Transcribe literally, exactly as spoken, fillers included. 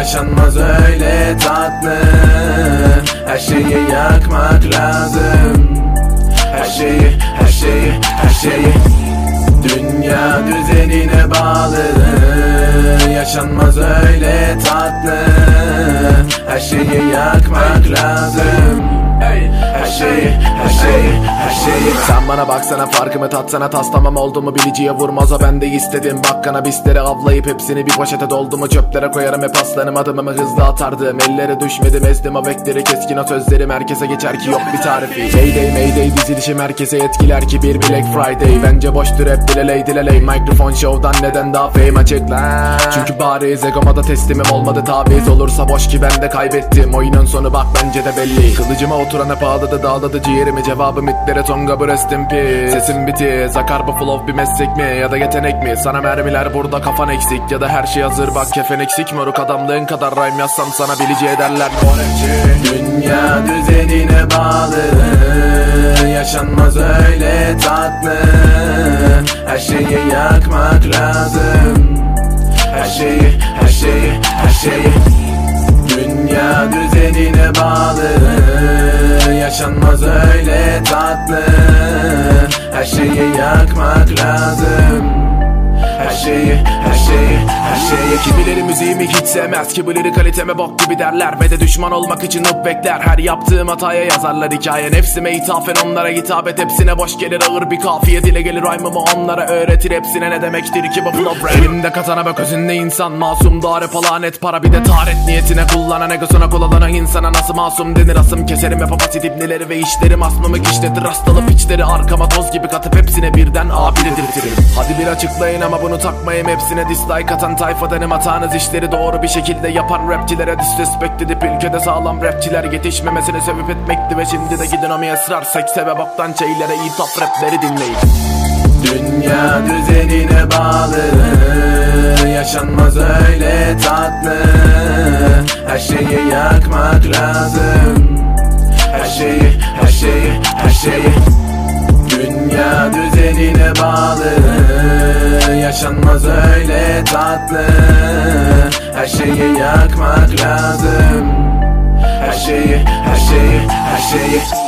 yaşanmaz öyle tatlı. Her şeyi yakmak lazım. Her şeyi, her şeyi, her şeyi. Dünya düzenine bağlı. Yaşanmaz öyle tatlı. Her şeyi yakmak lazım. Her şeyi, her şeyi, her şeyi. Sen bana baksana, farkımı tatsana, taslamam oldu mu biliciye vurmaz o, ben de istedim. Bak kanabisleri avlayıp hepsini bir poşete doldu mu çöplere koyarım. Hep aslanım, adımımı hızlı atardım, ellere düşmedim, ezdim o bekleri. Keskin o sözlerim herkese geçer ki yok bir tarifi. Mayday mayday dizilişim herkese etkiler ki bir Black Friday. Bence boştur hep dileley dileley, mikrofon show'dan neden daha fame açık lan. Çünkü bariz egoma da teslimim olmadı, tabiz olursa boş ki ben de kaybettim. Oyunun sonu bak bence de belli. Kılıcıma oturan hep ağladı dağladı ciğerimi, cevabım itlere tonga bu rest in peace. Sesim bitiz, akar bu flow bir meslek mi ya da yetenek mi? Sana mermiler burada kafan eksik ya da her şey hazır bak kefen eksik. Moruk adamlığın kadar rhyme yazsam sana bilici ederler ne. Dünya düzenine bağlı. Yaşanmaz öyle tatlı. Her şeyi yakmak lazım. Her şeyi, her şeyi, her şeyi. Dünya düzenine bağlı. Yaşanmaz öyle tatlı. Her şeyi yakmak lazım. Her şeyi, her şeyi, her şeyi. Kimileri müziğimi hiç sevmez, kimileri kaliteme bok gibi derler ve de düşman olmak için hıp bekler. Her yaptığım hataya yazarlar hikaye, nefsime ithafen onlara hitap et. Hepsine boş gelir ağır bir kafiye, dile gelir rhyme'ımı onlara öğretir. Hepsine ne demektir ki bu flow rap. Elimde katana bak özünde insan, masum dare palanet para bir de taharet niyetine kullanan, egosuna kullanan insana nasıl masum denir. Asım keserim hep apasit ibneleri ve işlerim asmamı kişnedir. Hastalı piçleri arkama toz gibi katıp hepsine birden abi dedirtirim. Hadi bir açıklayın ama bunu takmayayım, hepsine dislike atan tayfadanım. Hatanız işleri doğru bir şekilde yapan rapçilere disrespect edip ülkede sağlam rapçiler yetişmemesini sebep etmekti. Ve şimdi de gidin o mi esrar sekse ve boktan şeylere ithaf rapleri dinleyin. Dünya düzenine bağlı. Yaşanmaz öyle tatlı. Her şeyi yakmak lazım. Her şeyi, her şeyi, her şeyi. Dünya düzenine bağlı. Yaşanmaz öyle tatlı. Her şeyi yakmak lazım. Her şeyi, her şeyi, her şeyi.